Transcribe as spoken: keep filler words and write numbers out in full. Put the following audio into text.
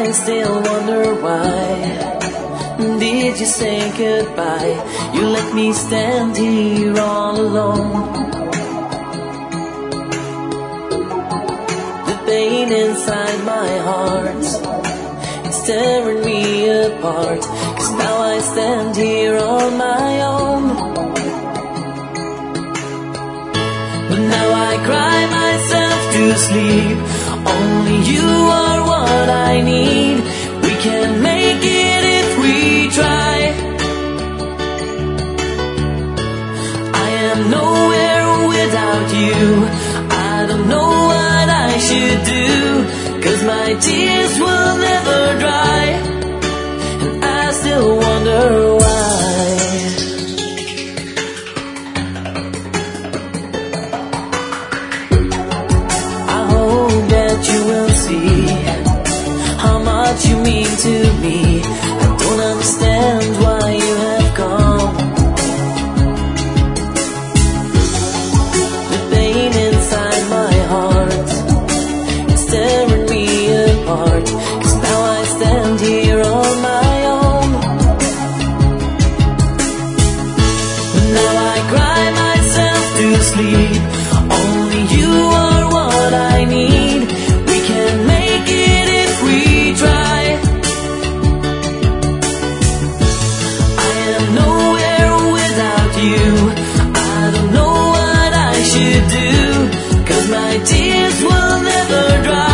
I still wonder why did you say goodbye? You let me stand here all alone. The pain inside my heart, it's tearing me apart. 'Cause now I stand here on my own. But now I cry myself to sleep. Only you are what I need. We can make it if we try. I am nowhere without you. I don't know what I should do, 'cause my tears will never dry, and I still wonder why. I hope that you will see how much you mean to me. I don't understand why you have gone. The pain inside my heart, it's tearing me apart. 'Cause now I stand here on my own. Now I cry myself to sleep. Only you are what I need. We can make it if we try. I am nowhere without you. I don't know what I should do, 'cause my tears will never dry.